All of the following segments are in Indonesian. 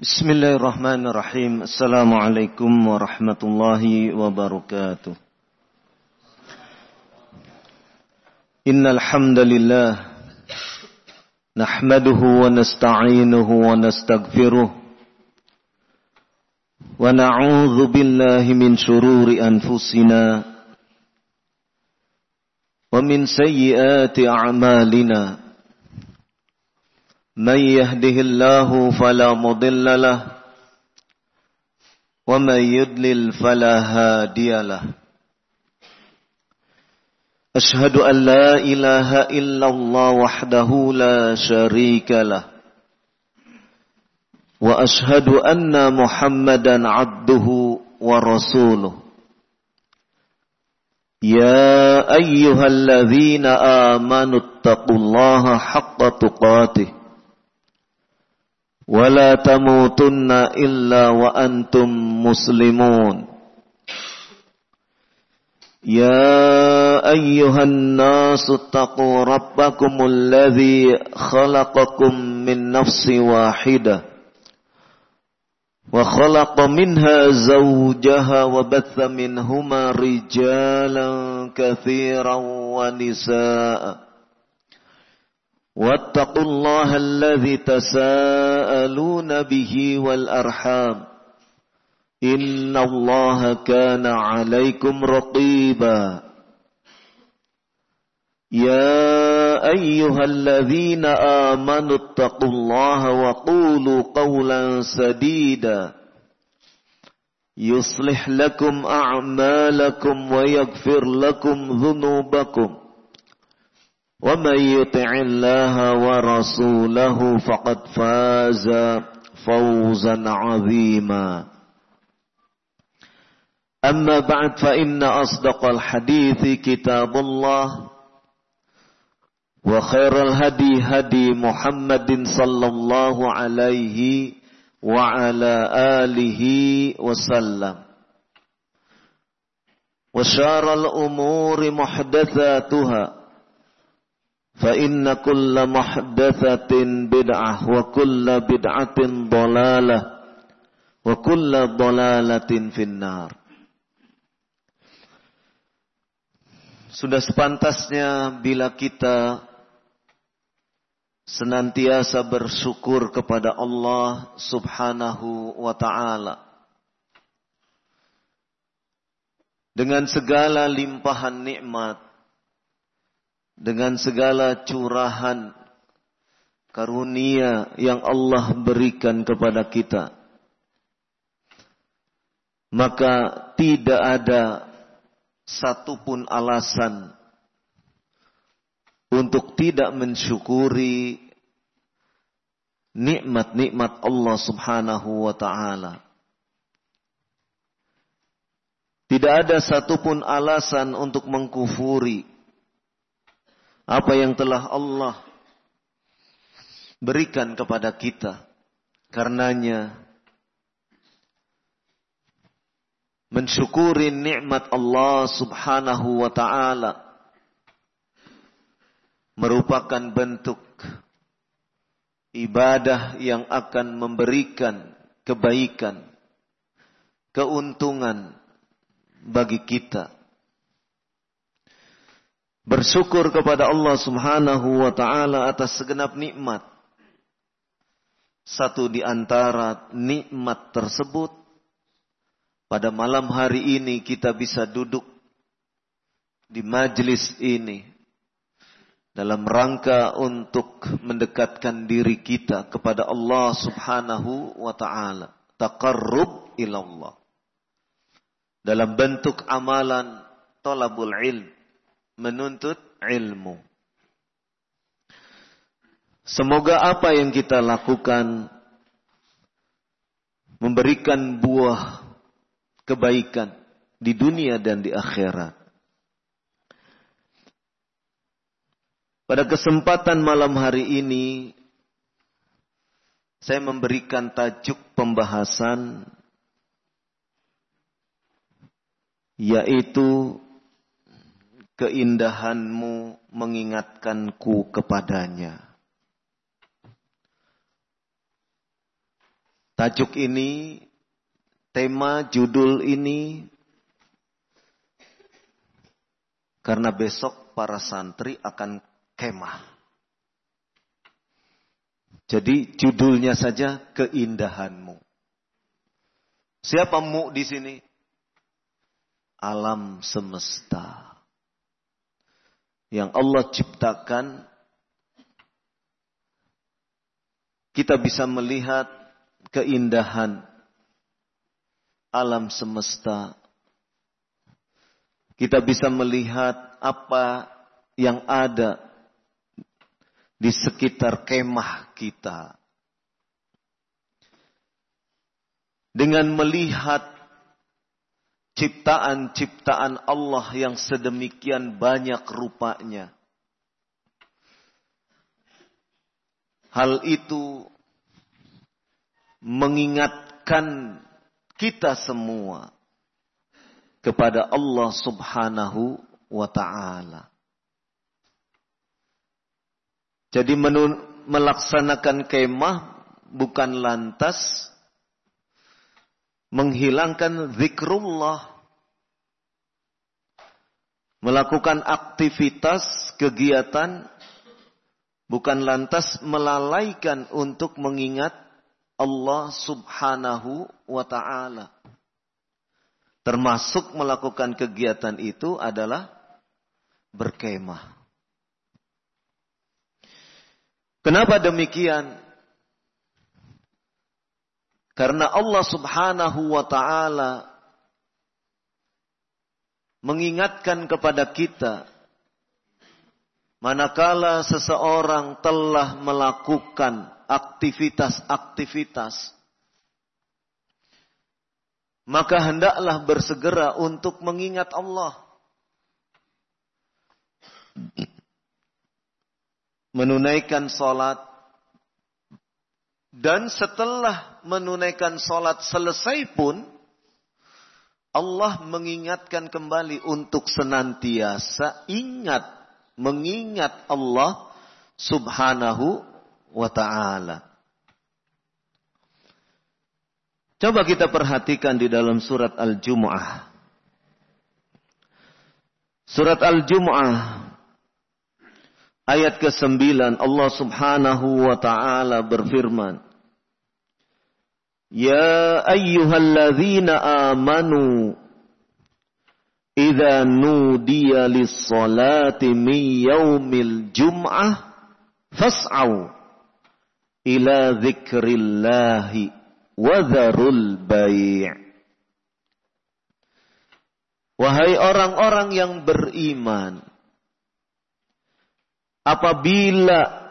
Bismillahirrahmanirrahim. Assalamualaikum warahmatullahi wabarakatuh. Innal hamdalillah nahmaduhu wa nasta'inuhu wa nastaghfiruh wa na'udzu billahi min shururi anfusina wa min sayyiati a'malina. من يهده الله فلا مضل له ومن يضلل فلا هادي له أشهد أن لا إله إلا الله وحده لا شريك له وأشهد أن محمدا عبده ورسوله يا أيها الذين آمنوا اتقوا الله حق تقاته ولا تموتن إلا وأنتم مسلمون يا أيها الناس اتقوا ربكم الذي خلقكم من نفس واحدة وخلق منها زوجها وبث منهما رجالا كثيرا ونساء واتقوا الله الذي تساءلون به والأرحام إن الله كان عليكم رقيبا يا أيها الذين آمنوا اتقوا الله وقولوا قولا سديدا يصلح لكم أعمالكم ويغفر لكم ذنوبكم ومن يطع الله ورسوله فقد فاز فوزا عظيما أما بعد فإن أصدق الحديث كتاب الله وخير الهدي هدي محمد صلى الله عليه وعلى آله وسلم وشار الأمور محدثاتها فإن كل محدثة بدعة وكل بدعة ضلالة وكل ضلالة في النار. Sudah sepantasnya bila kita senantiasa bersyukur kepada Allah Subhanahu wa ta'ala dengan segala limpahan nikmat, dengan segala curahan karunia yang Allah berikan kepada kita, maka tidak ada satupun alasan untuk tidak mensyukuri nikmat-nikmat Allah Subhanahu wa ta'ala. Tidak ada satupun alasan untuk mengkufuri apa yang telah Allah berikan kepada kita. Karenanya mensyukuri nikmat Allah Subhanahu wa ta'ala merupakan bentuk ibadah yang akan memberikan kebaikan, keuntungan bagi kita. Bersyukur kepada Allah Subhanahu wa ta'ala atas segenap nikmat. Satu di antara nikmat tersebut, pada malam hari ini kita bisa duduk di majelis ini dalam rangka untuk mendekatkan diri kita kepada Allah Subhanahu wa ta'ala. Taqarrub ilallah. Dalam bentuk amalan talabul ilm, menuntut ilmu. Semoga apa yang kita lakukan memberikan buah kebaikan di dunia dan di akhirat. Pada kesempatan malam hari ini saya memberikan tajuk pembahasan yaitu keindahanmu mengingatkanku kepadanya. tajuk ini, tema judul ini, karena besok para santri akan kemah. Jadi judulnya saja keindahanmu. Siapa mu di sini? Alam semesta yang Allah ciptakan. Kita bisa melihat keindahan alam semesta. Kita bisa melihat apa yang ada di sekitar kemah kita. Dengan melihat ciptaan-ciptaan Allah yang sedemikian banyak rupanya. Hal itu mengingatkan kita semua kepada Allah Subhanahu wa ta'ala. Jadi melaksanakan kemah bukan lantas menghilangkan zikrullah. Melakukan aktivitas, kegiatan, bukan lantas melalaikan untuk mengingat Allah Subhanahu wa ta'ala. Termasuk melakukan kegiatan itu adalah berkemah. Kenapa demikian? Karena Allah Subhanahu wa ta'ala mengingatkan kepada kita, manakala seseorang telah melakukan aktivitas-aktivitas, maka hendaklah bersegera untuk mengingat Allah. Menunaikan salat. Dan setelah menunaikan salat selesai pun, Allah mengingatkan kembali untuk senantiasa mengingat Allah Subhanahu wa ta'ala. Coba kita perhatikan di dalam surat Al-Jumu'ah. Surat Al-Jumu'ah ayat ke-9, Allah Subhanahu wa ta'ala berfirman, Ya ayyuhalladzina amanu idza nudiya lis-salati min yaumil jum'ah fas'au ila dzikrillahi wa dzarul bai'. Wahai orang-orang yang beriman, apabila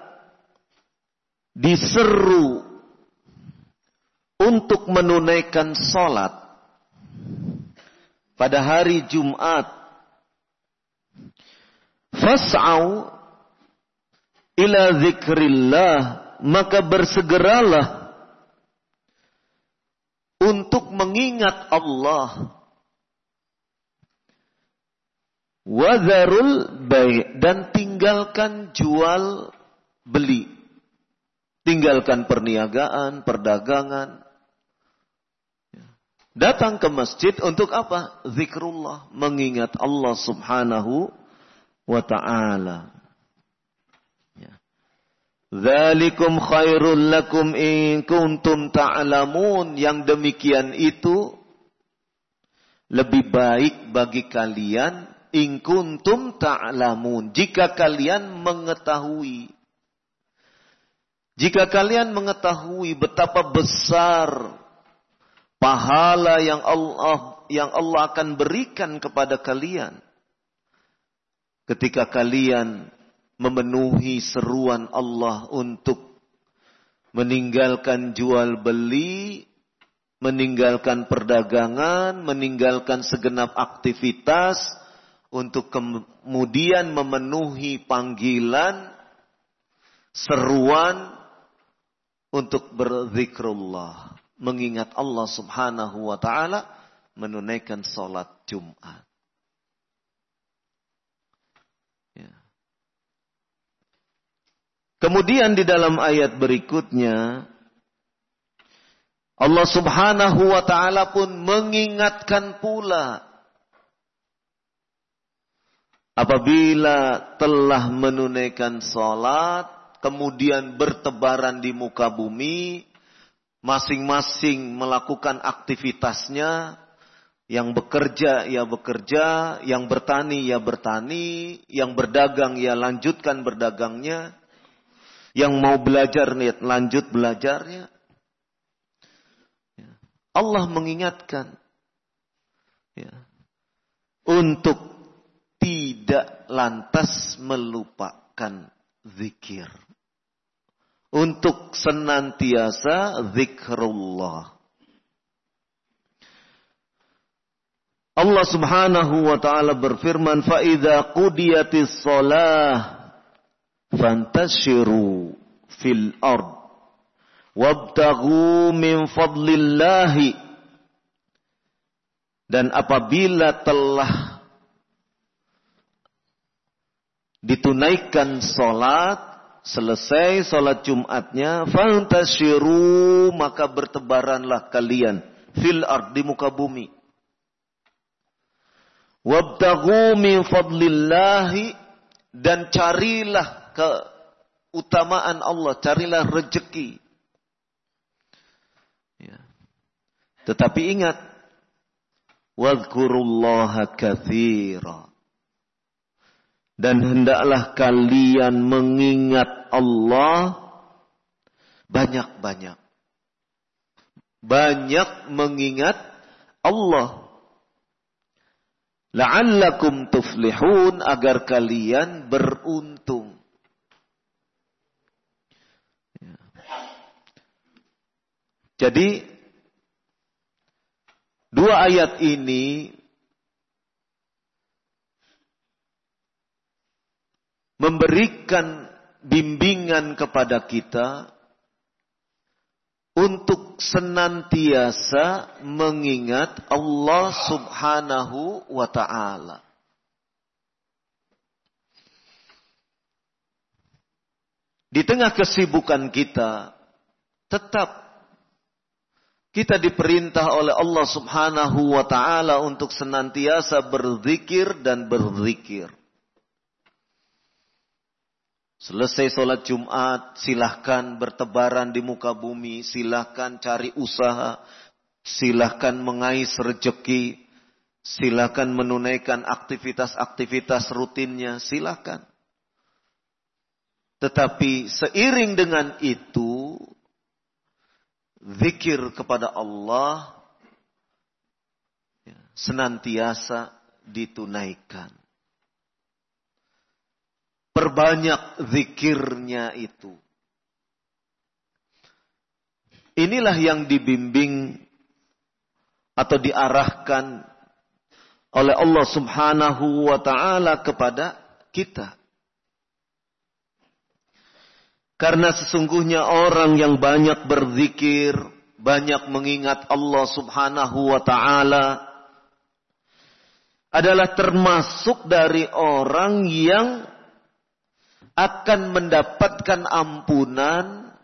diseru untuk menunaikan salat pada hari Jumat, fas'au ila dzikrillah, maka bersegeralah untuk mengingat Allah. Wadzarul bai', dan tinggalkan jual beli. Tinggalkan perniagaan, perdagangan. Datang ke masjid untuk apa? Zikrullah, mengingat Allah Subhanahu wa ta'ala. Dzalikum khairul lakum in kuntum ta'lamun. Yang demikian itu lebih baik bagi kalian in kuntum ta'lamun, jika kalian mengetahui. Jika kalian mengetahui betapa besar pahala yang Allah akan berikan kepada kalian ketika kalian memenuhi seruan Allah untuk meninggalkan jual beli, meninggalkan perdagangan, meninggalkan segenap aktivitas untuk kemudian memenuhi panggilan, seruan untuk berzikrullah, mengingat Allah Subhanahu wa ta'ala, menunaikan salat Jumat. Ya. Kemudian di dalam ayat berikutnya, Allah Subhanahu wa ta'ala pun mengingatkan pula, apabila telah menunaikan salat, kemudian bertebaran di muka bumi, masing-masing melakukan aktivitasnya, yang bekerja ya bekerja, yang bertani ya bertani, yang berdagang ya lanjutkan berdagangnya, yang mau belajar nih lanjut belajarnya. Allah mengingatkan untuk tidak lantas melupakan zikir. Untuk senantiasa zikrullah. Allah Subhanahu wa ta'ala berfirman, فَإِذَا قُدِيَتِ الصَّلَاةِ فَانْتَشِرُوا فِي الْأَرْضِ وَابْتَغُوا مِنْ فَضْلِ اللَّهِ. Dan apabila telah ditunaikan salat, selesai salat Jumatnya, fantashiru, maka bertebaranlah kalian fil ard, di muka bumi. Wabtaghu min fadlillahi, dan carilah keutamaan Allah, carilah rezeki. Tetapi ingat, wadhkurullaha katsira, dan hendaklah kalian mengingat Allah banyak-banyak. Banyak mengingat Allah. La'allakum tuflihun, agar kalian beruntung. Jadi, dua ayat ini memberikan bimbingan kepada kita untuk senantiasa mengingat Allah Subhanahu wa ta'ala. Di tengah kesibukan kita, tetap kita diperintah oleh Allah Subhanahu wa ta'ala untuk senantiasa berzikir dan berzikir. Selesai sholat Jumat, silahkan bertebaran di muka bumi, silahkan cari usaha, silahkan mengais rezeki, silahkan menunaikan aktivitas-aktivitas rutinnya, silahkan. Tetapi seiring dengan itu, zikir kepada Allah senantiasa ditunaikan. Perbanyak zikirnya itu. Inilah yang dibimbing atau diarahkan oleh Allah Subhanahu wa ta'ala kepada kita. Karena sesungguhnya orang yang banyak berzikir, banyak mengingat Allah Subhanahu wa ta'ala, adalah termasuk dari orang yang akan mendapatkan ampunan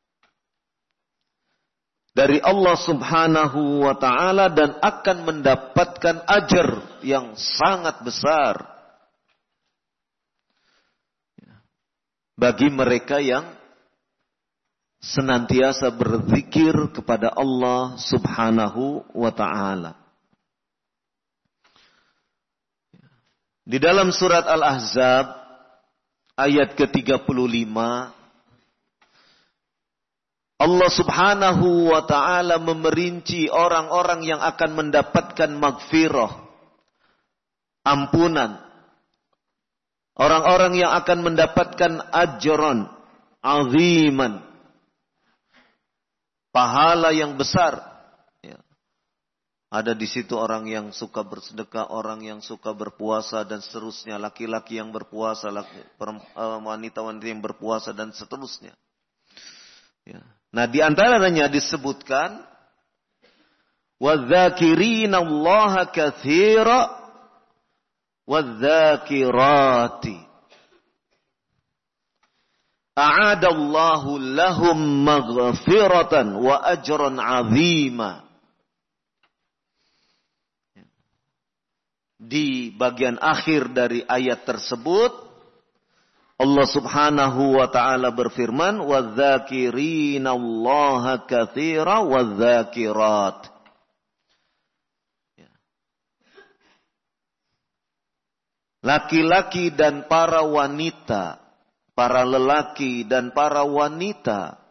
dari Allah Subhanahu wa ta'ala dan akan mendapatkan ajar yang sangat besar bagi mereka yang senantiasa berzikir kepada Allah Subhanahu wa ta'ala. Di dalam surat Al-Ahzab ayat ke-35, Allah Subhanahu wa ta'ala memerinci orang-orang yang akan mendapatkan maghfirah, ampunan. Orang-orang yang akan mendapatkan ajran aziman, pahala yang besar. Ada di situ orang yang suka bersedekah, orang yang suka berpuasa dan seterusnya, laki-laki yang berpuasa, wanita-wanita yang berpuasa dan seterusnya. Nah, di antaranya disebutkan wadzakirina Allaha katsira wadzakirati. a'adallahu lahum maghfiratan wa ajran 'azima. Di bagian akhir dari ayat tersebut Allah Subhanahu wa taala berfirman, "Wadz-dzakirinallaha katsira wadz-dzakirat." Laki-laki dan para wanita, para lelaki dan para wanita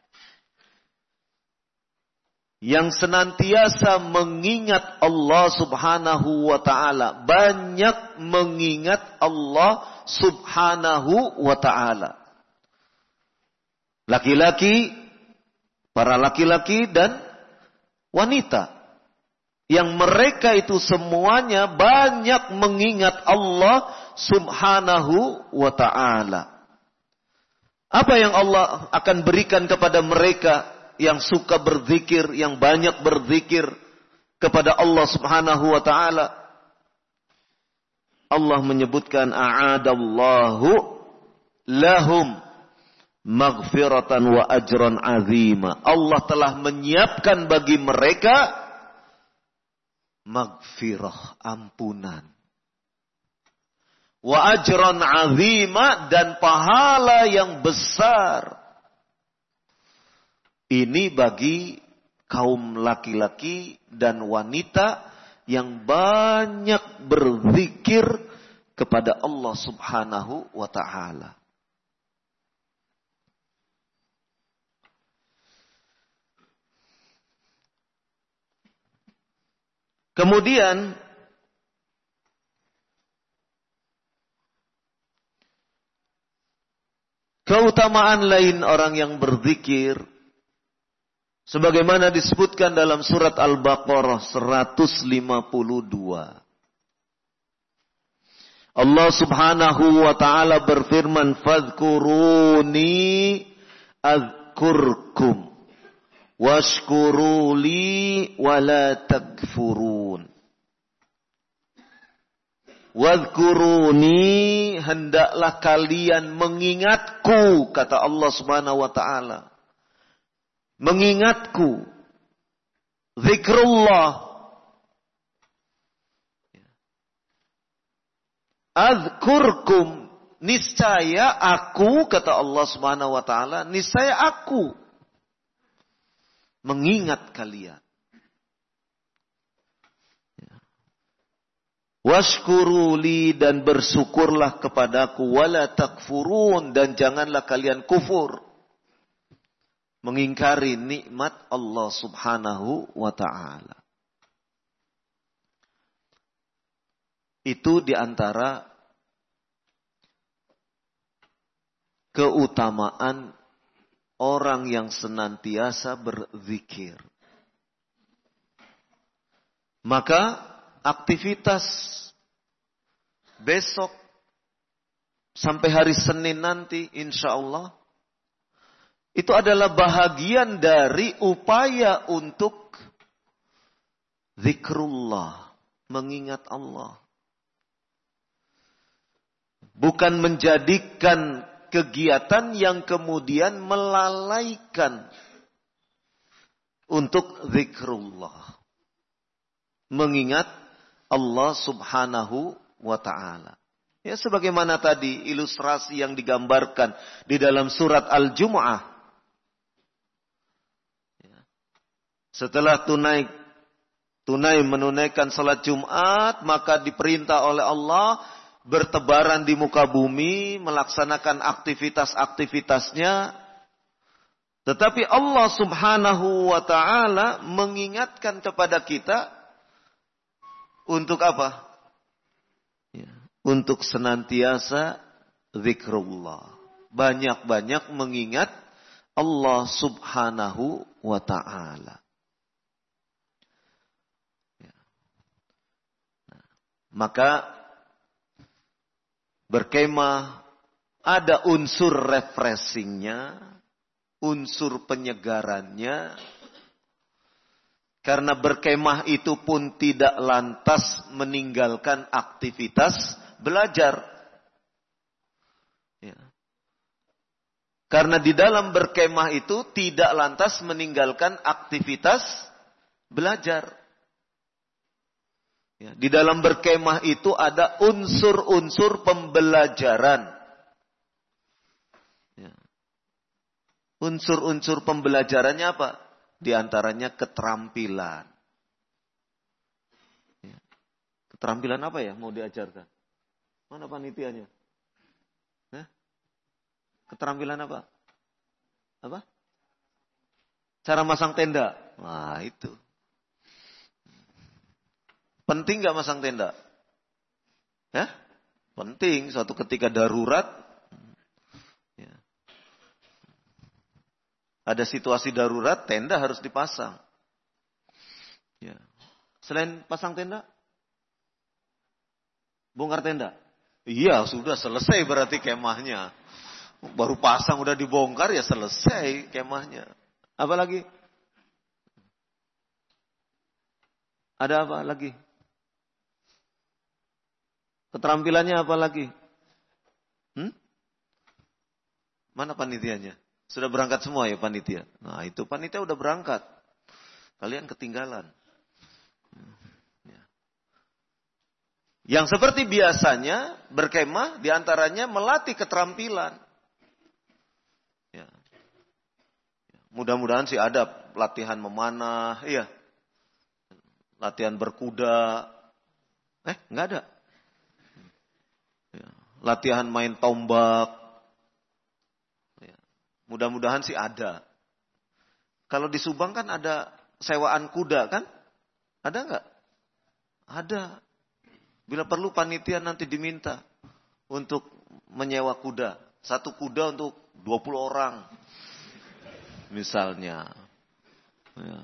yang senantiasa mengingat Allah Subhanahu wa ta'ala. Banyak mengingat Allah Subhanahu wa ta'ala. Laki-laki, para laki-laki dan wanita. Yang mereka itu semuanya banyak mengingat Allah Subhanahu wa ta'ala. Apa yang Allah akan berikan kepada mereka yang suka berzikir, yang banyak berzikir kepada Allah Subhanahu wa taala? Allah menyebutkan a'adallahu lahum maghfiratan wa ajran 'azima. Allah telah menyiapkan bagi mereka maghfirah, ampunan. Wa ajran 'azima, dan pahala yang besar. Ini bagi kaum laki-laki dan wanita yang banyak berzikir kepada Allah Subhanahu wa ta'ala. Kemudian keutamaan lain orang yang berzikir, sebagaimana disebutkan dalam surat Al-Baqarah 152. Allah Subhanahu wa ta'ala berfirman, "Fadhkuruni azkurkum, washkuruli wala takfurun." Wadhkuruni, hendaklah kalian mengingatku, kata Allah Subhanahu wa ta'ala. Mengingatku, zikrullah. Azkurkum, niscaya aku, kata Allah Subhanahu wa taala, niscaya aku mengingat kalian. Washkuruli, dan bersyukurlah kepadaku, wala takfurun, dan janganlah kalian kufur, mengingkari nikmat Allah Subhanahu wa ta'ala. Itu diantara keutamaan orang yang senantiasa berzikir. Maka aktivitas besok sampai hari Senin nanti, insya Allah, itu adalah bahagian dari upaya untuk zikrullah, mengingat Allah. Bukan menjadikan kegiatan yang kemudian melalaikan untuk zikrullah, mengingat Allah Subhanahu wa ta'ala. Ya, sebagaimana tadi ilustrasi yang digambarkan di dalam surat Al-Jumu'ah. Setelah tunai menunaikan salat Jumat, maka diperintah oleh Allah bertebaran di muka bumi, melaksanakan aktivitas-aktivitasnya. Tetapi Allah Subhanahu wa ta'ala mengingatkan kepada kita untuk apa? Ya, untuk senantiasa zikrullah. Banyak-banyak mengingat Allah Subhanahu wa ta'ala. Maka berkemah ada unsur refreshingnya, unsur penyegarannya. Karena berkemah itu pun tidak lantas meninggalkan aktivitas belajar. Ya. Karena di dalam berkemah itu tidak lantas meninggalkan aktivitas belajar. Ya, di dalam berkemah itu ada unsur-unsur pembelajaran. Ya. Unsur-unsur pembelajarannya apa? Di antaranya keterampilan. Ya. Keterampilan apa ya mau diajarkan? Mana panitianya? Keterampilan apa? Apa? Cara masang tenda. Nah, itu. Penting nggak masang tenda? Ya? Penting. Suatu ketika darurat. Ya. Ada situasi darurat, tenda harus dipasang. Ya. Selain pasang tenda? Bongkar tenda? Iya, sudah selesai berarti kemahnya. Baru pasang udah dibongkar ya selesai kemahnya. Apa lagi? Ada apa lagi? Keterampilannya apa lagi? Mana panitianya? Sudah berangkat semua ya panitia? Nah itu panitia udah berangkat. Kalian ketinggalan. Yang seperti biasanya berkemah diantaranya melatih keterampilan. Ya. Mudah-mudahan sih ada latihan memanah, iya. Latihan berkuda. Nggak ada. Ya. Latihan main tombak. Ya. Mudah-mudahan sih ada. Kalau di Subang kan ada sewaan kuda kan? Ada nggak? Ada. Bila perlu panitia nanti diminta untuk menyewa kuda. Satu kuda untuk 20 orang. Misalnya. Ya.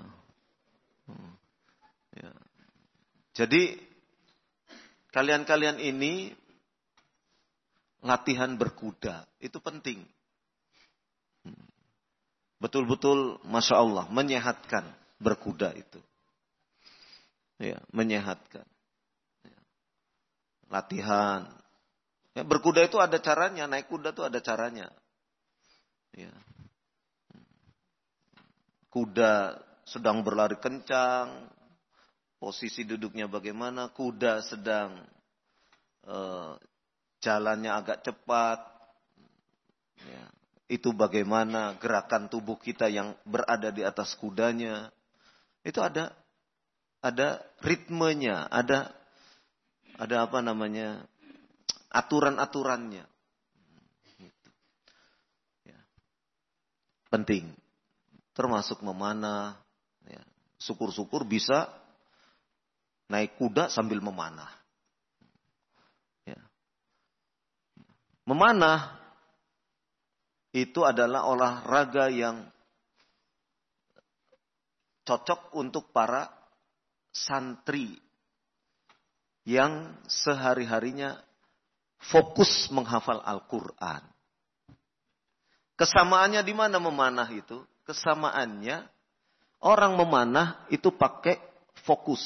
Ya. Jadi kalian-kalian ini latihan berkuda. Itu penting. Betul-betul Masya Allah menyehatkan berkuda itu. Ya, menyehatkan. Ya. Latihan. Ya, berkuda itu ada caranya, naik kuda itu ada caranya. Ya. Kuda sedang berlari kencang, posisi duduknya bagaimana, kuda sedang jalannya agak cepat. Ya. Itu bagaimana gerakan tubuh kita yang berada di atas kudanya. Itu ada ritmenya, ada apa namanya? Aturan-aturannya. Ya. Penting. Termasuk memanah. Ya. Syukur-syukur bisa naik kuda sambil memanah. Ya. Memanah itu adalah olahraga yang cocok untuk para santri yang sehari-harinya fokus menghafal Al-Quran. Kesamaannya di mana memanah itu? Kesamaannya orang memanah itu pakai fokus.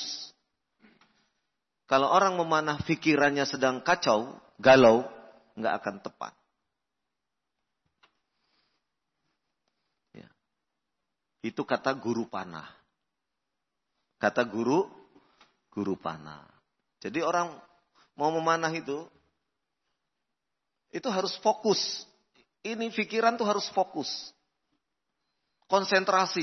Kalau orang memanah pikirannya sedang kacau, galau, nggak akan tepat. Ya. Itu kata guru panah. Kata guru panah. Jadi orang mau memanah itu harus fokus. Ini pikiran tuh harus fokus. Konsentrasi.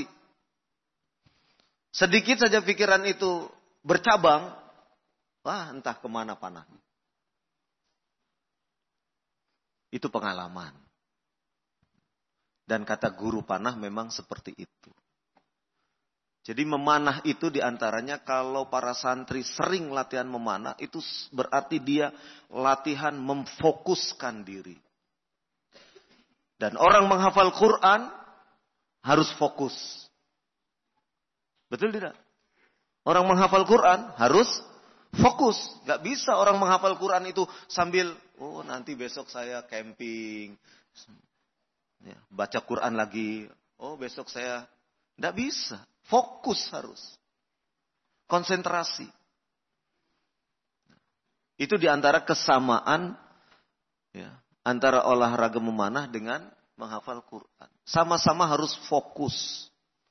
Sedikit saja pikiran itu bercabang, wah entah kemana panahnya. Itu pengalaman. Dan kata guru panah memang seperti itu. Jadi memanah itu diantaranya kalau para santri sering latihan memanah, itu berarti dia latihan memfokuskan diri. Dan orang menghafal Quran harus fokus. Betul tidak? Orang menghafal Quran harus fokus. Gak bisa orang menghafal Quran itu sambil, nanti besok saya camping. Ya, baca Quran lagi. Besok saya. Gak bisa. Fokus harus. Konsentrasi. Itu diantara kesamaan ya, antara olahraga memanah dengan menghafal Quran. Sama-sama harus fokus.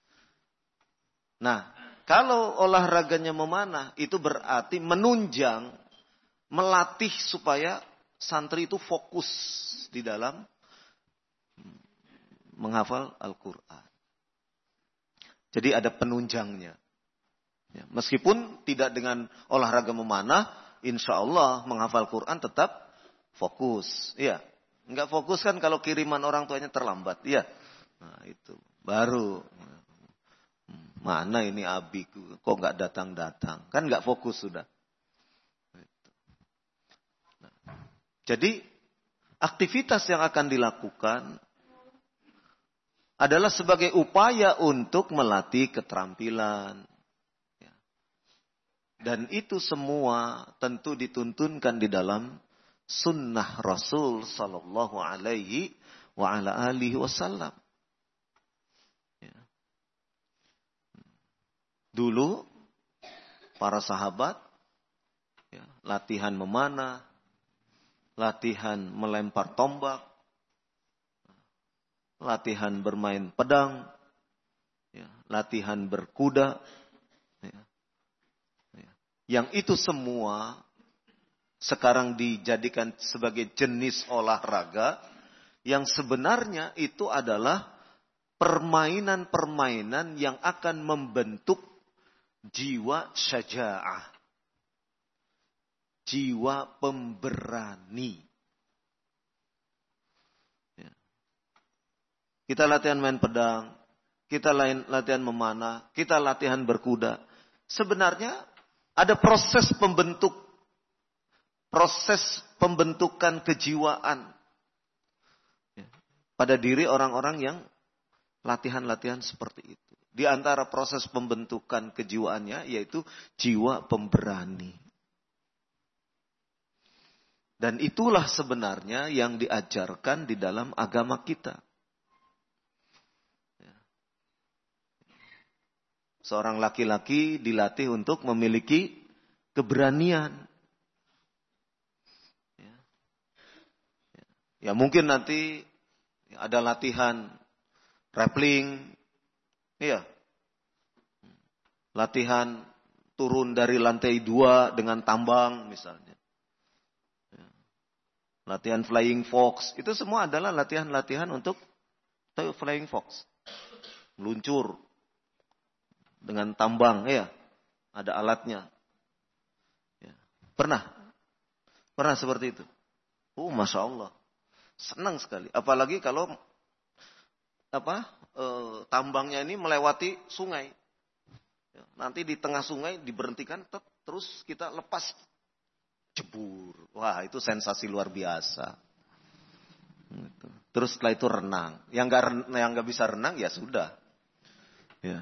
Nah, kalau olahraganya memanah, itu berarti menunjang, melatih supaya santri itu fokus di dalam menghafal Al-Quran. Jadi ada penunjangnya. Ya, meskipun tidak dengan olahraga memanah, insya Allah menghafal Quran tetap fokus. Iya, nggak fokus kan kalau kiriman orang tuanya terlambat. Iya, nah itu baru. Mana ini abiku, kok nggak datang-datang? Kan nggak fokus sudah. Nah, jadi aktivitas yang akan dilakukan adalah sebagai upaya untuk melatih keterampilan. Dan itu semua tentu dituntunkan di dalam sunnah Rasul sallallahu alaihi wa ala alihi wasallam. Dulu para sahabat latihan memanah, latihan melempar tombak, latihan bermain pedang, latihan berkuda. Yang itu semua sekarang dijadikan sebagai jenis olahraga yang sebenarnya itu adalah permainan-permainan yang akan membentuk jiwa syaja'ah. Jiwa pemberani. Kita latihan main pedang, kita latihan memanah, kita latihan berkuda. Sebenarnya ada proses pembentukan kejiwaan pada diri orang-orang yang latihan-latihan seperti itu. Di antara proses pembentukan kejiwaannya yaitu jiwa pemberani. Dan itulah sebenarnya yang diajarkan di dalam agama kita. Seorang laki-laki dilatih untuk memiliki keberanian. Ya mungkin nanti ada latihan rappelling, iya. Latihan turun dari lantai 2 dengan tambang misalnya. Latihan flying fox, itu semua adalah latihan-latihan untuk flying fox. Meluncur dengan tambang, ya. Ada alatnya. Ya. Pernah seperti itu. Masya Allah. Senang sekali. Apalagi kalau tambangnya ini melewati sungai. Ya. Nanti di tengah sungai diberhentikan, terus kita lepas. Jebur. Wah, itu sensasi luar biasa. Terus setelah itu renang. Yang nggak bisa renang ya sudah. Ya.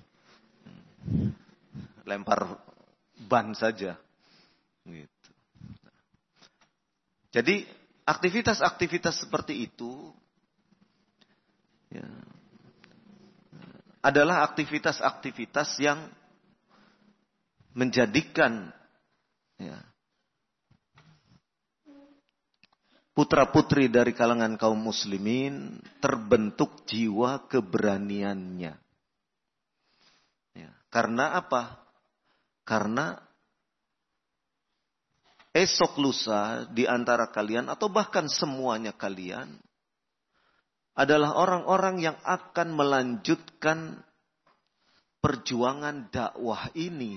Lempar ban saja. Gitu. Jadi aktivitas-aktivitas seperti itu adalah aktivitas-aktivitas yang menjadikan putra-putri dari kalangan kaum muslimin terbentuk jiwa keberaniannya. Karena apa? Karena esok lusa di antara kalian atau bahkan semuanya kalian adalah orang-orang yang akan melanjutkan perjuangan dakwah ini.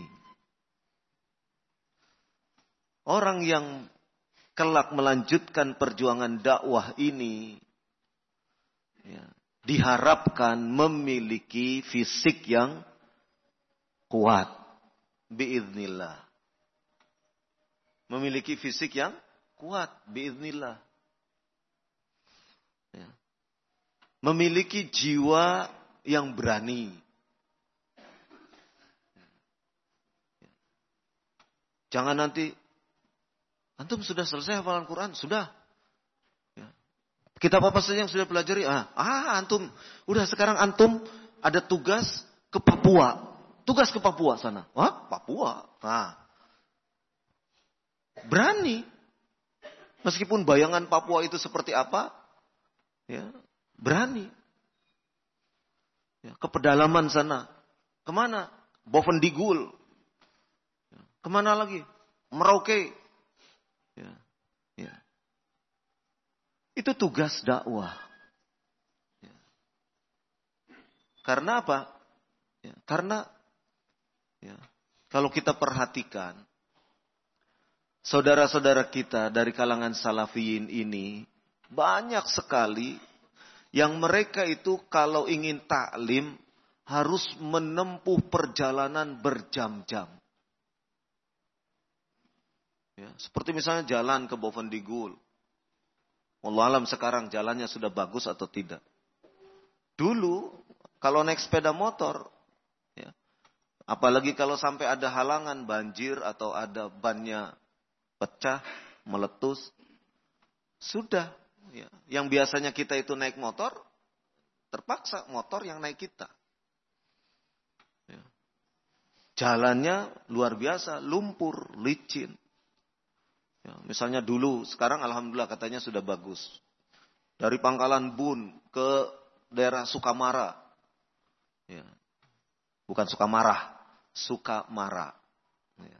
Orang yang kelak melanjutkan perjuangan dakwah ini diharapkan memiliki fisik yang kuat. Biiznillah. Memiliki fisik yang kuat. Biiznillah. Memiliki jiwa yang berani. Jangan nanti, antum sudah selesai hafalan Quran? Sudah. Kitab apa saja yang sudah pelajari? Antum. Udah sekarang antum ada tugas ke Papua. Tugas ke Papua sana. Wah, Papua. Nah. Berani. Meskipun bayangan Papua itu seperti apa. Ya. Berani. Ya, ke pedalaman sana. Kemana? Bovendigul. Ya, kemana lagi? Merauke. Ya, ya. Itu tugas dakwah. Ya. Karena apa? Ya, karena ya, kalau kita perhatikan, saudara-saudara kita dari kalangan salafiyin ini, banyak sekali yang mereka itu kalau ingin taklim harus menempuh perjalanan berjam-jam. Ya, seperti misalnya jalan ke Bovendigul. Wallahu alam sekarang jalannya sudah bagus atau tidak. Dulu kalau naik sepeda motor, ya, apalagi kalau sampai ada halangan banjir atau ada bannya pecah, meletus, sudah. Ya, yang biasanya kita itu naik motor, terpaksa motor yang naik kita. Ya. Jalannya luar biasa, lumpur, licin. Ya, misalnya dulu, sekarang alhamdulillah katanya sudah bagus. Dari Pangkalan Bun ke daerah Sukamara. Ya. Bukan Sukamarah, Sukamara. Ya.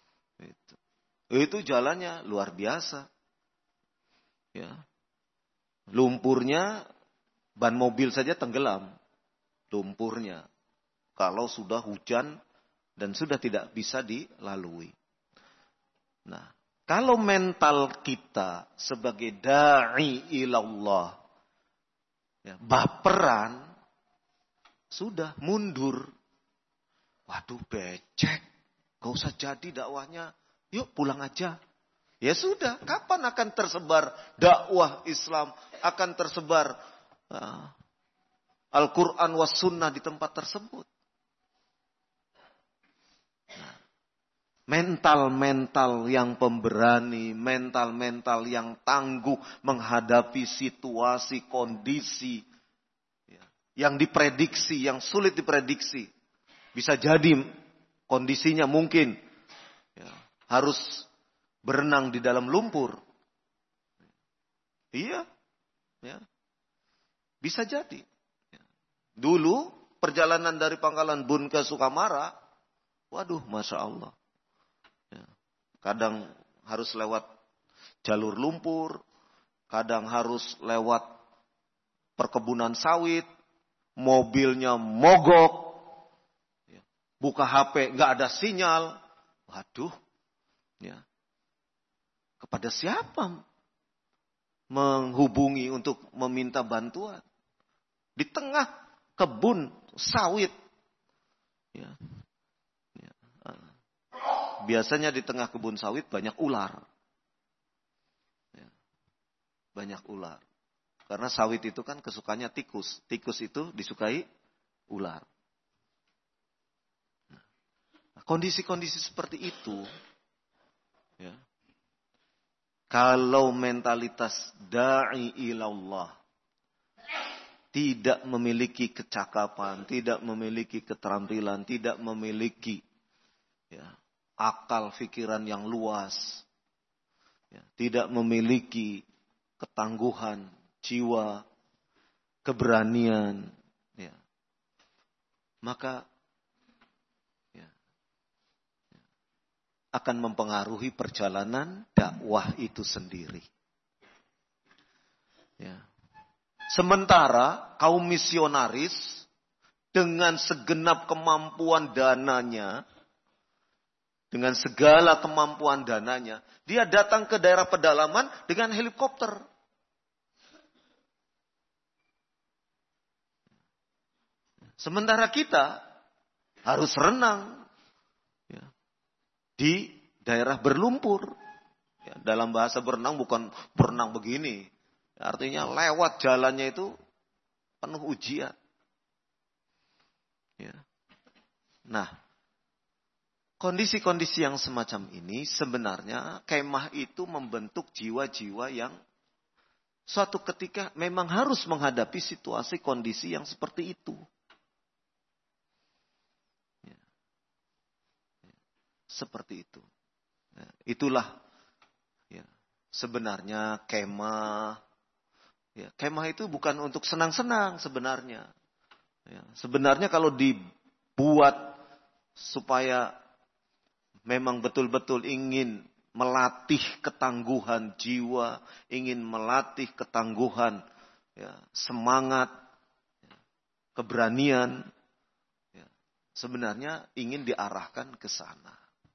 Itu jalannya luar biasa. Ya. Lumpurnya, ban mobil saja tenggelam. Lumpurnya. Kalau sudah hujan dan sudah tidak bisa dilalui. Nah, kalau mental kita sebagai da'i ilallah, ya, baperan, sudah mundur. Waduh becek, gak usah jadi dakwahnya, yuk pulang aja. Ya sudah, kapan akan tersebar dakwah Islam, akan tersebar Al-Quran was sunnah di tempat tersebut. Mental-mental yang pemberani, mental-mental yang tangguh menghadapi situasi, kondisi yang diprediksi, yang sulit diprediksi. Bisa jadi kondisinya mungkin harus berenang di dalam lumpur. Iya, ya. Bisa jadi. Dulu perjalanan dari Pangkalan Bun ke Sukamara, waduh, masya Allah. Ya. Kadang harus lewat jalur lumpur, kadang harus lewat perkebunan sawit, mobilnya mogok, ya. Buka HP nggak ada sinyal, waduh, ya. Kepada siapa menghubungi untuk meminta bantuan? Di tengah kebun sawit. Ya. Ya. Biasanya di tengah kebun sawit banyak ular. Ya. Banyak ular. Karena sawit itu kan kesukaannya tikus. Tikus itu disukai ular. Nah, kondisi-kondisi seperti itu, ya, kalau mentalitas da'i ilallah tidak memiliki kecakapan, tidak memiliki keterampilan, tidak memiliki akal pikiran yang luas, tidak memiliki ketangguhan, jiwa, keberanian, maka akan mempengaruhi perjalanan dakwah itu sendiri. Ya. Sementara kaum misionaris dengan segenap kemampuan dananya, dengan segala kemampuan dananya, dia datang ke daerah pedalaman dengan helikopter. Sementara kita harus renang di daerah berlumpur. Ya, dalam bahasa berenang bukan berenang begini. Artinya lewat jalannya itu penuh ujian. Ya. Nah, kondisi-kondisi yang semacam ini sebenarnya kemah itu membentuk jiwa-jiwa yang suatu ketika memang harus menghadapi situasi kondisi yang seperti itu. Seperti itu. Itulah sebenarnya kemah Ya, kemah itu bukan untuk senang-senang sebenarnya. Ya, sebenarnya kalau dibuat supaya memang betul-betul ingin melatih ketangguhan jiwa, ingin melatih ketangguhan, ya, semangat, ya, keberanian, ya, sebenarnya ingin diarahkan ke sana.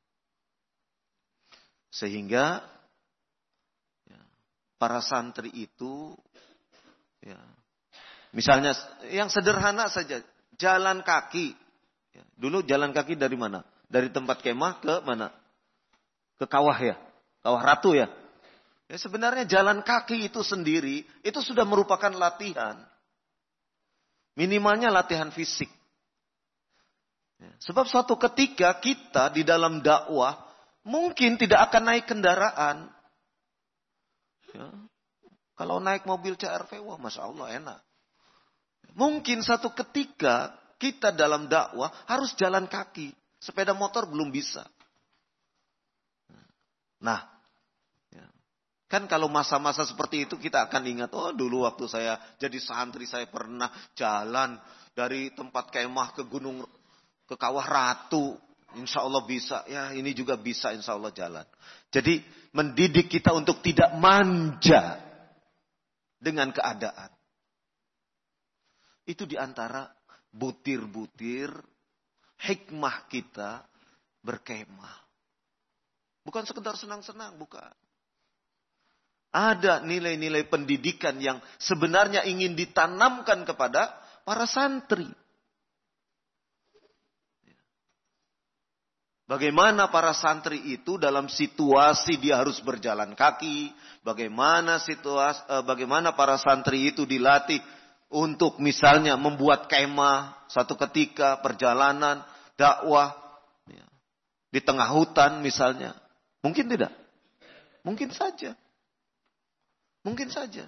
Sehingga ya, para santri itu, ya, misalnya yang sederhana saja, jalan kaki. Ya, dulu jalan kaki dari mana? Dari tempat kemah ke mana? Ke kawah ya, kawah ratu ya. Ya sebenarnya jalan kaki itu sendiri, itu sudah merupakan latihan. Minimalnya latihan fisik. Ya, sebab suatu ketika kita di dalam dakwah, mungkin tidak akan naik kendaraan. Ya, kalau naik mobil CR-V, wah Masya Allah enak. Mungkin satu ketika kita dalam dakwah harus jalan kaki. Sepeda motor belum bisa. Nah, ya, kan kalau masa-masa seperti itu kita akan ingat, oh dulu waktu saya jadi santri saya pernah jalan dari tempat kemah ke gunung, ke kawah ratu. Insya Allah bisa. Ya ini juga bisa insya Allah jalan. Jadi mendidik kita untuk tidak manja dengan keadaan. Itu diantara butir-butir hikmah kita berkemah. Bukan sekedar senang-senang, bukan. Ada nilai-nilai pendidikan yang sebenarnya ingin ditanamkan kepada para santri. Bagaimana para santri itu dalam situasi dia harus berjalan kaki, bagaimana para santri itu dilatih untuk misalnya membuat kemah satu ketika perjalanan dakwah ya, di tengah hutan misalnya. Mungkin tidak? Mungkin saja. Mungkin saja.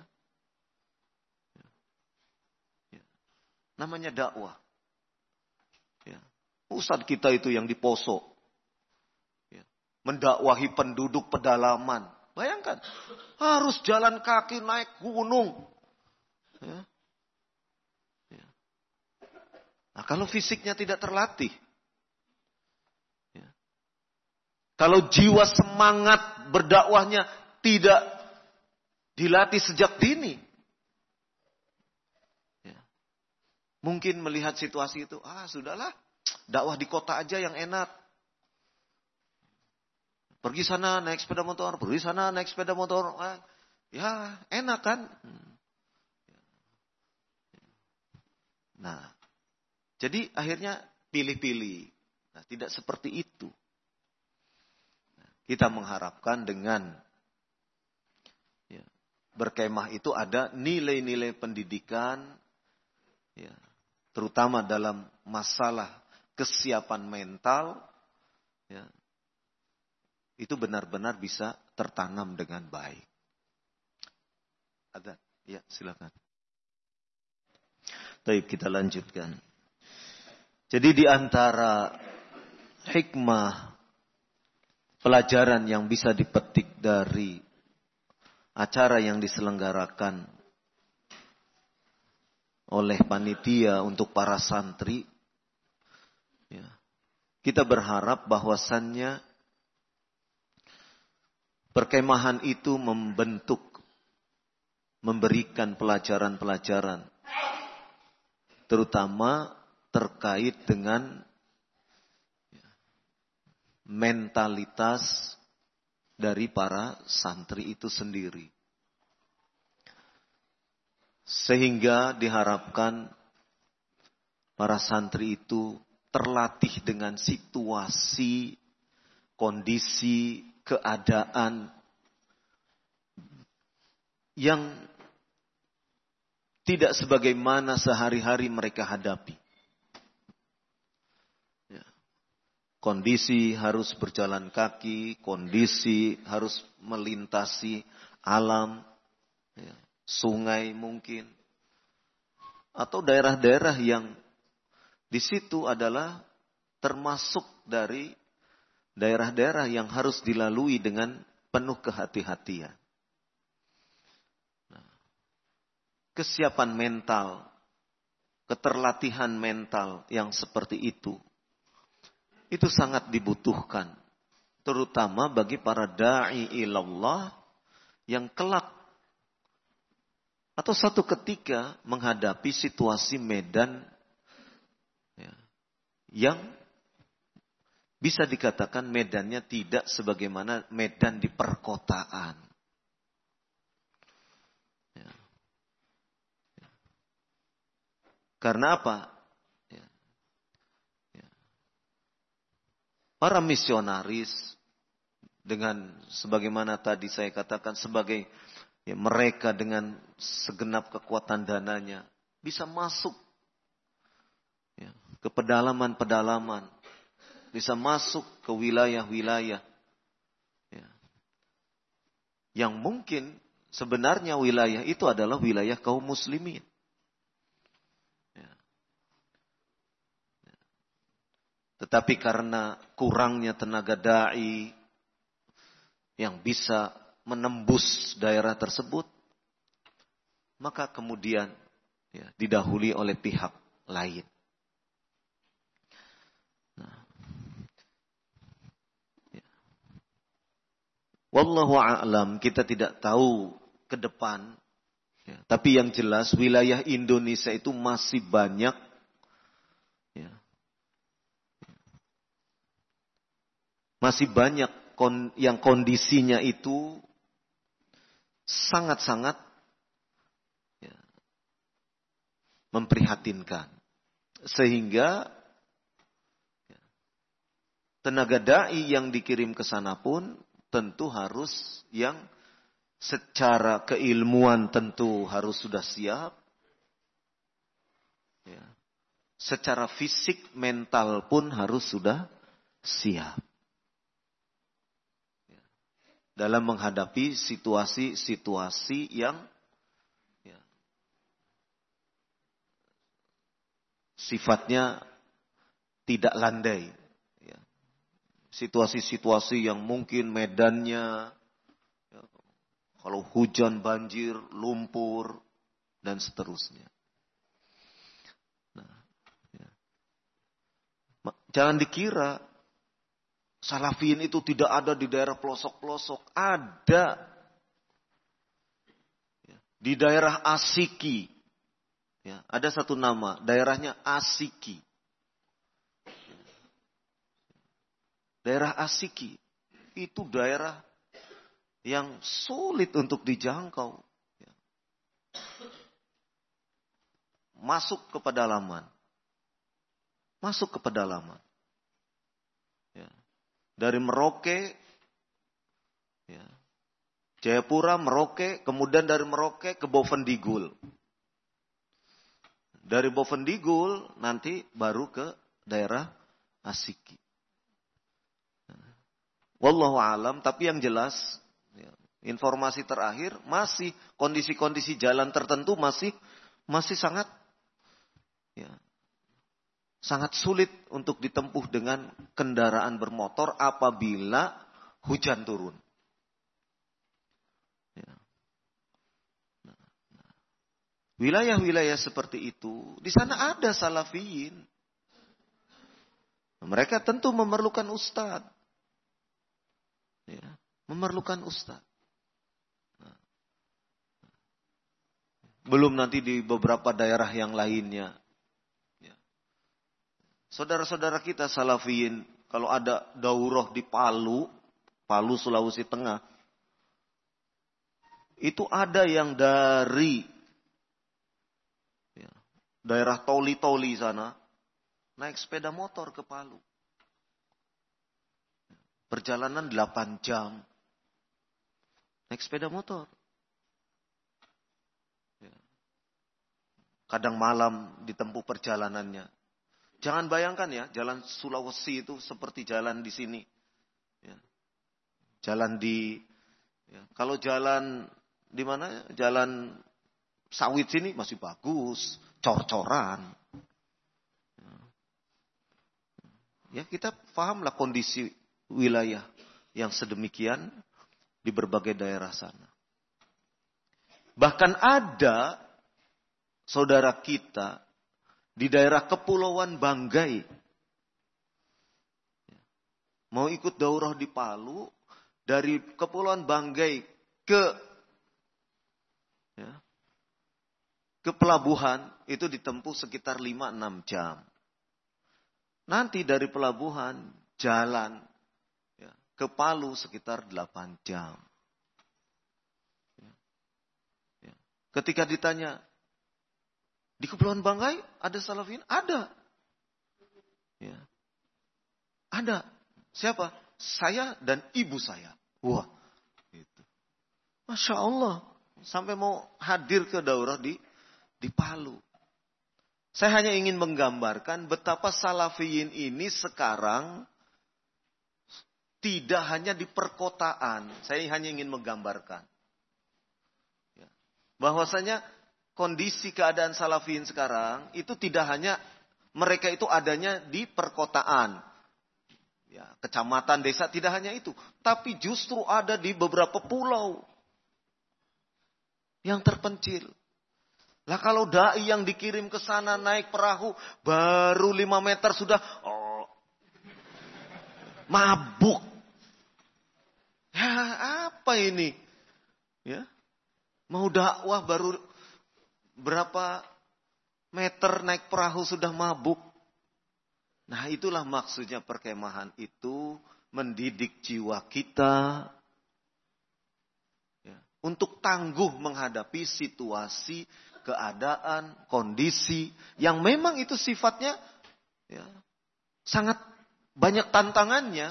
Ya. Namanya dakwah. Ya. Ustadz kita itu yang di Poso. Ya. Mendakwahi penduduk pedalaman. Bayangkan. Harus jalan kaki naik gunung. Ya. Ya. Nah kalau fisiknya tidak terlatih. Kalau jiwa semangat berdakwahnya tidak dilatih sejak dini. Ya. Mungkin melihat situasi itu, sudahlah, dakwah di kota aja yang enak. Pergi sana naik sepeda motor, pergi sana naik sepeda motor. Ya enak kan. Nah, jadi akhirnya pilih-pilih. Nah, tidak seperti itu. Kita mengharapkan dengan ya, berkemah itu ada nilai-nilai pendidikan, ya, terutama dalam masalah kesiapan mental, ya, itu benar-benar bisa tertanam dengan baik. Ada? Ya, silakan. Baik, kita lanjutkan. Jadi di antara hikmah pelajaran yang bisa dipetik dari acara yang diselenggarakan oleh panitia untuk para santri, ya, kita berharap bahwasannya perkemahan itu memberikan pelajaran-pelajaran, terutama terkait dengan mentalitas dari para santri itu sendiri. Sehingga diharapkan para santri itu terlatih dengan situasi, kondisi, keadaan yang tidak sebagaimana sehari-hari mereka hadapi. Kondisi harus berjalan kaki, kondisi harus melintasi alam, ya, sungai mungkin, atau daerah-daerah yang di situ adalah termasuk dari daerah-daerah yang harus dilalui dengan penuh kehati-hatian. Nah, kesiapan mental, keterlatihan mental yang seperti itu sangat dibutuhkan. Terutama bagi para da'i ilallah yang kelak atau satu ketika menghadapi situasi medan yang bisa dikatakan medannya tidak sebagaimana medan di perkotaan. Karena apa? Para misionaris dengan sebagaimana tadi saya katakan sebagai mereka dengan segenap kekuatan dananya bisa masuk ke pedalaman-pedalaman, bisa masuk ke wilayah-wilayah yang mungkin sebenarnya wilayah itu adalah wilayah kaum muslimin. Tetapi karena kurangnya tenaga da'i yang bisa menembus daerah tersebut, maka kemudian didahului oleh pihak lain. Wallahu a'lam, kita tidak tahu ke depan. Tapi yang jelas wilayah Indonesia itu masih banyak yang kondisinya itu sangat-sangat memprihatinkan. Sehingga tenaga da'i yang dikirim ke sana pun tentu harus yang secara keilmuan tentu harus sudah siap. Secara fisik, mental pun harus sudah siap. Dalam menghadapi situasi-situasi yang sifatnya tidak landai. Situasi-situasi yang mungkin medannya, kalau hujan, banjir, lumpur, dan seterusnya. Jangan dikira Salafiyin itu tidak ada di daerah pelosok-pelosok. Ada. Di daerah Asiki. Ada satu nama. Daerahnya Asiki. Daerah Asiki. Itu daerah yang sulit untuk dijangkau. Masuk ke pedalaman. Dari Merauke, Jayapura, Merauke, kemudian dari Merauke ke Bovendigul. Dari Bovendigul nanti baru ke daerah Asiki. Wallahu alam, tapi yang jelas informasi terakhir masih kondisi-kondisi jalan tertentu masih sangat sangat sulit untuk ditempuh dengan kendaraan bermotor apabila hujan turun. Wilayah-wilayah seperti itu, di sana ada salafiyin. Mereka tentu memerlukan ustadz. Memerlukan ustadz. Belum nanti di beberapa daerah yang lainnya. Saudara-saudara kita salafiyin, kalau ada daurah di Palu, Sulawesi Tengah, itu ada yang dari daerah Toli-Toli sana, naik sepeda motor ke Palu. Perjalanan 8 jam. Naik sepeda motor. Kadang malam ditempuh perjalanannya. Jangan bayangkan ya, jalan Sulawesi itu seperti jalan di sini. Jalan kalau jalan di mana? Jalan sawit sini masih bagus, cor-coran. Ya, kita pahamlah kondisi wilayah yang sedemikian di berbagai daerah sana. Bahkan ada saudara kita di daerah Kepulauan Banggai mau ikut daurah di Palu, dari Kepulauan Banggai ke pelabuhan itu ditempuh sekitar 5-6 jam. Nanti dari pelabuhan jalan ke Palu sekitar 8 jam. Ketika ditanya, di Kepulauan Banggai ada Salafiyin? Ada. Ada. Siapa? Saya dan ibu saya. Wah, gitu. Masya Allah. Sampai mau hadir ke daurah di Palu. Saya hanya ingin menggambarkan betapa Salafiyin ini sekarang tidak hanya di perkotaan. Saya hanya ingin menggambarkan. Bahwasanya kondisi keadaan Salafiyin sekarang itu tidak hanya mereka itu adanya di perkotaan. Kecamatan, desa, tidak hanya itu. Tapi justru ada di beberapa pulau yang terpencil. Lah kalau dai yang dikirim ke sana naik perahu baru 5 meter sudah mabuk. Ya apa ini? Mau dakwah baru berapa meter naik perahu sudah mabuk. Nah itulah maksudnya perkemahan itu mendidik jiwa kita untuk tangguh menghadapi situasi, keadaan, kondisi yang memang itu sifatnya sangat banyak tantangannya.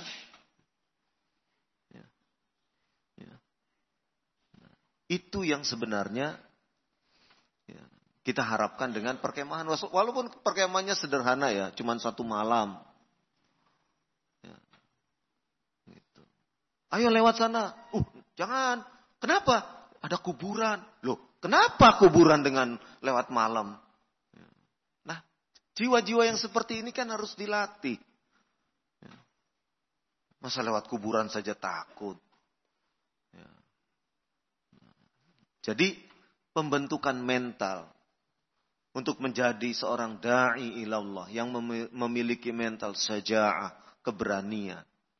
Itu yang sebenarnya kita harapkan dengan perkemahan. Walaupun perkemahannya sederhana cuma 1 malam. Gitu. Ayo lewat sana. Jangan. Kenapa? Ada kuburan. Loh, kenapa kuburan dengan lewat malam? Nah, jiwa-jiwa yang seperti ini kan harus dilatih. Masa lewat kuburan saja takut. Jadi, pembentukan mental untuk menjadi seorang da'i ilallah yang memiliki mental syaja'ah, keberanian.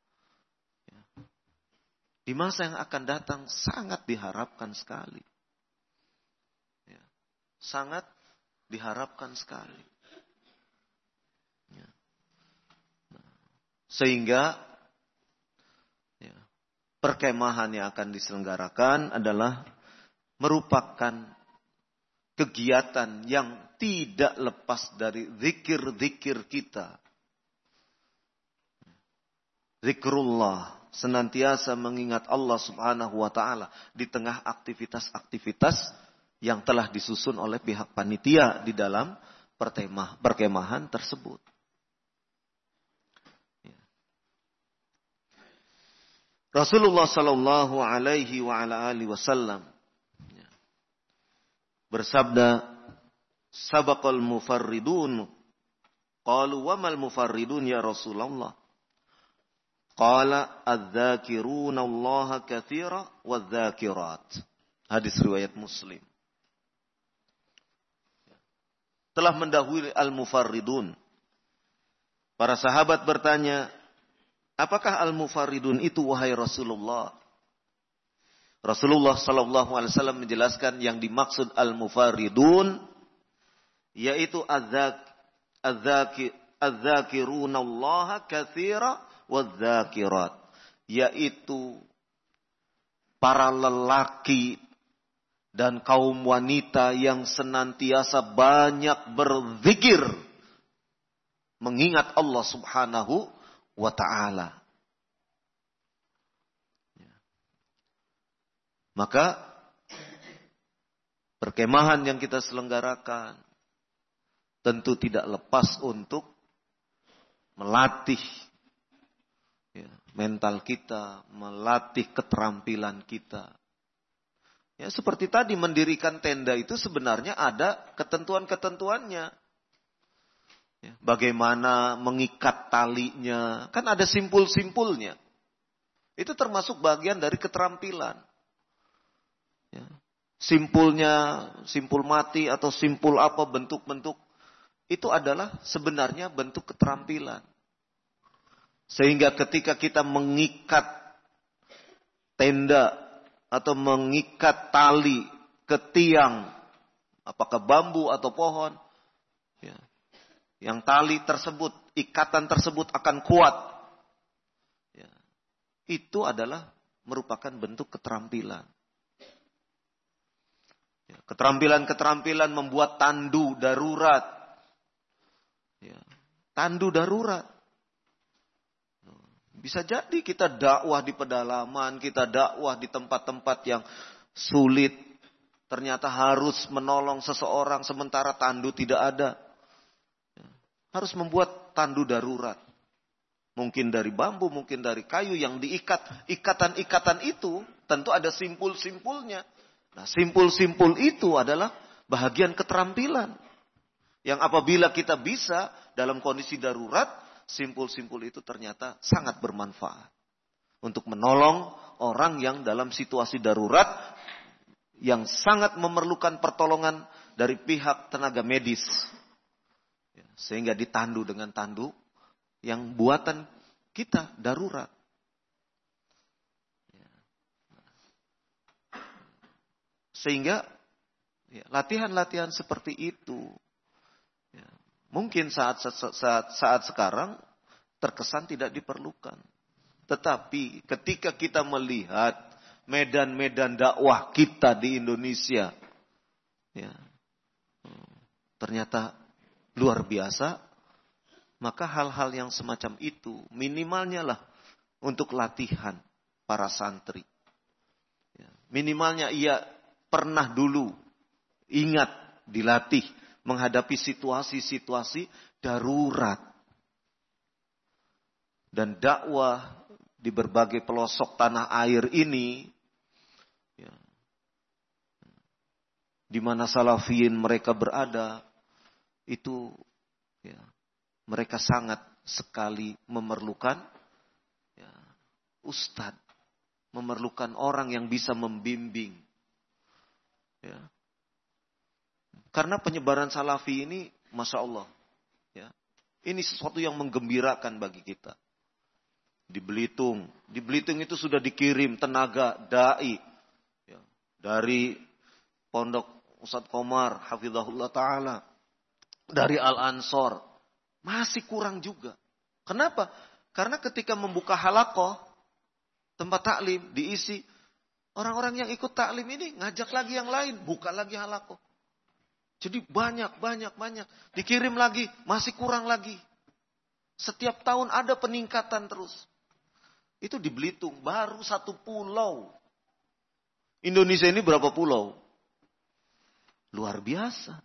Di masa yang akan datang sangat diharapkan sekali. Sangat diharapkan sekali. Sehingga perkemahan yang akan diselenggarakan adalah merupakan kegiatan yang tidak lepas dari zikir-zikir kita. Zikrullah, senantiasa mengingat Allah Subhanahu wa taala di tengah aktivitas-aktivitas yang telah disusun oleh pihak panitia di dalam perkemahan tersebut. Rasulullah sallallahu alaihi wa ala alihi wasallam bersabda, sabaqal mufarridun. Qalu wa mal mufarridun ya Rasulullah? Qala adz-dzakiruna Allah katsira wadz-dzakirat. Hadis riwayat Muslim. Telah mendahului al-mufarridun. Para sahabat bertanya, apakah al-mufarridun itu wahai Rasulullah? Rasulullah sallallahu alaihi wasallam menjelaskan yang dimaksud al-mufarridun yaitu adz-dzakiruna Allah katsira wadz-dzakirat, yaitu para lelaki dan kaum wanita yang senantiasa banyak berzikir mengingat Allah Subhanahu wa taala. Maka perkemahan yang kita selenggarakan tentu tidak lepas untuk melatih mental kita, melatih keterampilan kita. Ya, seperti tadi mendirikan tenda itu sebenarnya ada ketentuan-ketentuannya. Ya, bagaimana mengikat talinya, kan ada simpul-simpulnya. Itu termasuk bagian dari keterampilan. Ya. simpulnya, simpul mati atau simpul apa bentuk-bentuk, itu adalah sebenarnya bentuk keterampilan. Sehingga ketika kita mengikat tenda atau mengikat tali ke tiang, apakah bambu atau pohon, ya, yang tali tersebut, ikatan tersebut akan kuat. Ya, itu adalah merupakan bentuk keterampilan. Ya, keterampilan-keterampilan membuat tandu darurat. Ya, tandu darurat. Bisa jadi kita dakwah di pedalaman, kita dakwah di tempat-tempat yang sulit. Ternyata harus menolong seseorang sementara tandu tidak ada. Harus membuat tandu darurat. Mungkin dari bambu, mungkin dari kayu yang diikat. Ikatan-ikatan itu tentu ada simpul-simpulnya. Nah, simpul-simpul itu adalah bahagian keterampilan. Yang apabila kita bisa dalam kondisi darurat, simpul-simpul itu ternyata sangat bermanfaat. Untuk menolong orang yang dalam situasi darurat, yang sangat memerlukan pertolongan dari pihak tenaga medis. Sehingga ditandu dengan tandu yang buatan kita darurat. Sehingga latihan-latihan seperti itu mungkin saat sekarang terkesan tidak diperlukan. Tetapi ketika kita melihat medan-medan dakwah kita di Indonesia, ternyata luar biasa, maka hal-hal yang semacam itu minimalnya lah untuk latihan para santri. Minimalnya ia pernah dulu ingat dilatih menghadapi situasi-situasi darurat. Dan dakwah di berbagai pelosok tanah air ini, di mana salafiyin mereka berada, itu mereka sangat sekali memerlukan ustadz, memerlukan orang yang bisa membimbing. Karena penyebaran salafi ini, Masya Allah, ini sesuatu yang menggembirakan bagi kita. Di Belitung itu sudah dikirim tenaga da'i dari Pondok Ustadz Komar, Hafizahullah Ta'ala, dari Al-Ansor, masih kurang juga. Kenapa? Karena ketika membuka halaqah, tempat taklim, diisi, orang-orang yang ikut taklim ini ngajak lagi yang lain, buka lagi halaqah. Jadi banyak. Dikirim lagi, masih kurang lagi. Setiap tahun ada peningkatan terus. Itu di Belitung, baru 1 pulau. Indonesia ini berapa pulau? Luar biasa.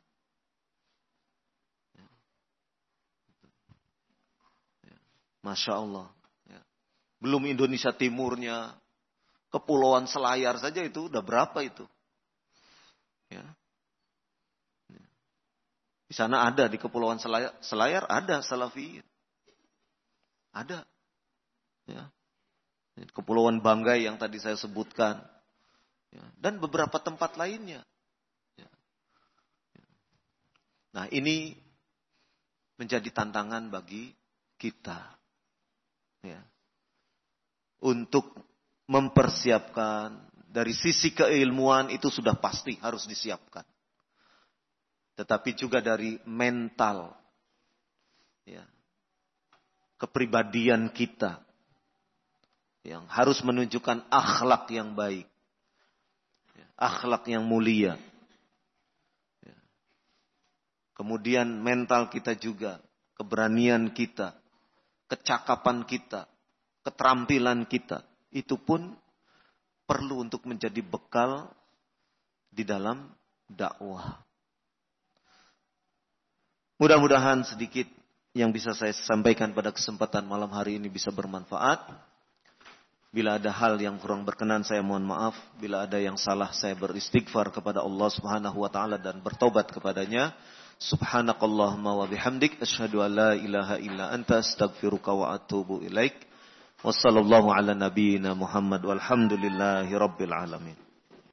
Masya Allah. Belum Indonesia Timurnya, Kepulauan Selayar saja itu udah berapa itu? Di sana ada, di Kepulauan Selayar ada salafiyin. Ada. Kepulauan Banggai yang tadi saya sebutkan. Dan beberapa tempat lainnya. Nah, ini menjadi tantangan bagi kita. Untuk mempersiapkan dari sisi keilmuan itu sudah pasti harus disiapkan. Tetapi juga dari mental, kepribadian kita yang harus menunjukkan akhlak yang baik, akhlak yang mulia. Kemudian mental kita juga, keberanian kita, kecakapan kita, keterampilan kita, itu pun perlu untuk menjadi bekal di dalam dakwah. Mudah-mudahan sedikit yang bisa saya sampaikan pada kesempatan malam hari ini bisa bermanfaat. Bila ada hal yang kurang berkenan saya mohon maaf. Bila ada yang salah saya beristighfar kepada Allah Subhanahu wa taala dan bertobat kepadanya. Subhanakallahumma wa bihamdik asyhadu an la ilaha illa anta astaghfiruka wa atubu ilaik. Wassallallahu ala nabiyyina Muhammad walhamdulillahi rabbil alamin.